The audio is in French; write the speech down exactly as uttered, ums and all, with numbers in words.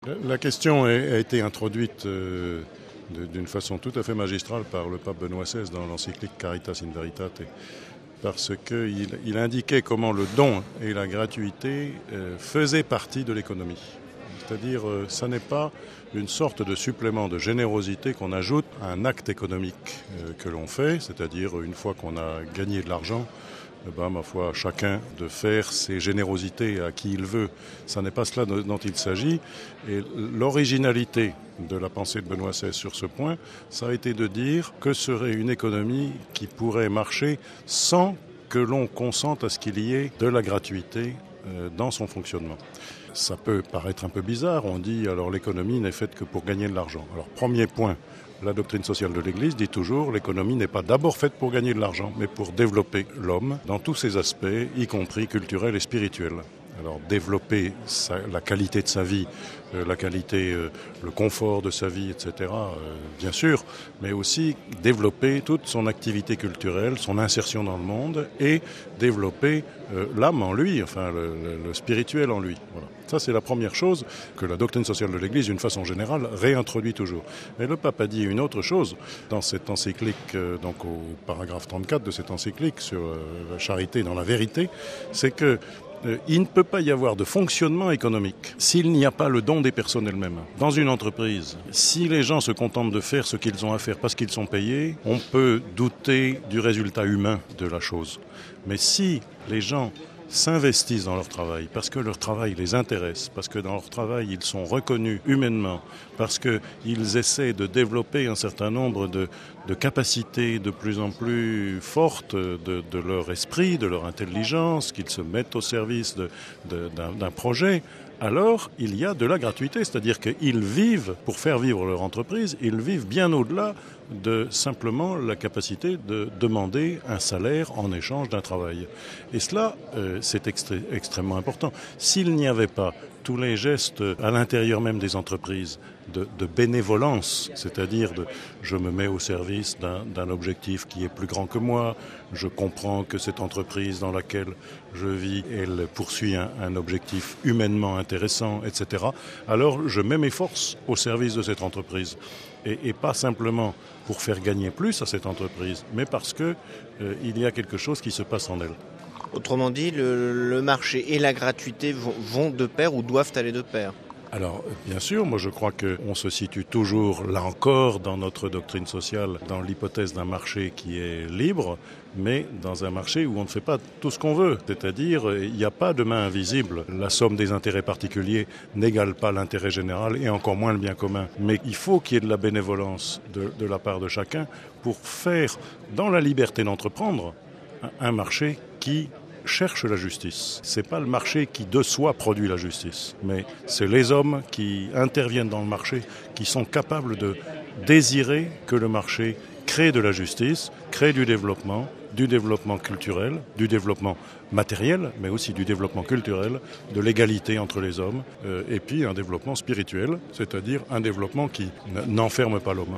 La question a été introduite euh, d'une façon tout à fait magistrale par le pape Benoît seize dans l'encyclique Caritas in Veritate, parce qu'il il indiquait comment le don et la gratuité euh, faisaient partie de l'économie. C'est-à-dire, euh, ça n'est pas une sorte de supplément de générosité qu'on ajoute à un acte économique euh, que l'on fait, c'est-à-dire une fois qu'on a gagné de l'argent, eh ben, ma foi, chacun de faire ses générosités à qui il veut. Ça n'est pas cela dont il s'agit. Et l'originalité de la pensée de Benoît seize sur ce point, ça a été de dire que serait une économie qui pourrait marcher sans que l'on consente à ce qu'il y ait de la gratuité euh, dans son fonctionnement. Ça peut paraître un peu bizarre, on dit alors l'économie n'est faite que pour gagner de l'argent. Alors premier point, la doctrine sociale de l'Église dit toujours l'économie n'est pas d'abord faite pour gagner de l'argent, mais pour développer l'homme dans tous ses aspects, y compris culturels et spirituels. Alors développer sa, la qualité de sa vie, euh, la qualité, euh, le confort de sa vie, et cetera, euh, bien sûr, mais aussi développer toute son activité culturelle, son insertion dans le monde et développer euh, l'âme en lui, enfin le, le, le spirituel en lui. Voilà. Ça, c'est la première chose que la doctrine sociale de l'Église, d'une façon générale, réintroduit toujours. Mais le pape a dit une autre chose dans cette encyclique, euh, donc au paragraphe trente-quatre de cette encyclique sur euh, la charité dans la vérité, c'est que Euh, il ne peut pas y avoir de fonctionnement économique s'il n'y a pas le don des personnes elles-mêmes. Dans une entreprise, si les gens se contentent de faire ce qu'ils ont à faire parce qu'ils sont payés, on peut douter du résultat humain de la chose. Mais si les gens s'investissent dans leur travail, parce que leur travail les intéresse, parce que dans leur travail ils sont reconnus humainement, parce qu'ils essaient de développer un certain nombre de, de capacités de plus en plus fortes de, de leur esprit, de leur intelligence, qu'ils se mettent au service de, de, d'un, d'un projet, alors il y a de la gratuité, c'est-à-dire qu'ils vivent, pour faire vivre leur entreprise, ils vivent bien au-delà de simplement la capacité de demander un salaire en échange d'un travail. Et cela, euh, c'est extré- extrêmement important. S'il n'y avait pas tous les gestes à l'intérieur même des entreprises de, de bénévolence, c'est-à-dire de je me mets au service d'un, d'un objectif qui est plus grand que moi, je comprends que cette entreprise dans laquelle je vis, elle poursuit un, un objectif humainement intéressant, et cetera, alors je mets mes forces au service de cette entreprise. Et, et pas simplement pour faire gagner plus à cette entreprise, mais parce que euh, il y a quelque chose qui se passe en elle. Autrement dit, le, le marché et la gratuité vont, vont de pair ou doivent aller de pair. Alors, bien sûr, moi je crois qu'on se situe toujours, là encore, dans notre doctrine sociale, dans l'hypothèse d'un marché qui est libre, mais dans un marché où on ne fait pas tout ce qu'on veut. C'est-à-dire, il n'y a pas de main invisible. La somme des intérêts particuliers n'égale pas l'intérêt général et encore moins le bien commun. Mais il faut qu'il y ait de la bénévolence de, de la part de chacun pour faire, dans la liberté d'entreprendre, un marché qui cherche la justice. C'est pas le marché qui de soi produit la justice, mais c'est les hommes qui interviennent dans le marché, qui sont capables de désirer que le marché crée de la justice, crée du développement, du développement culturel, du développement matériel, mais aussi du développement culturel, de l'égalité entre les hommes, euh, et puis un développement spirituel, c'est-à-dire un développement qui n'enferme pas l'homme.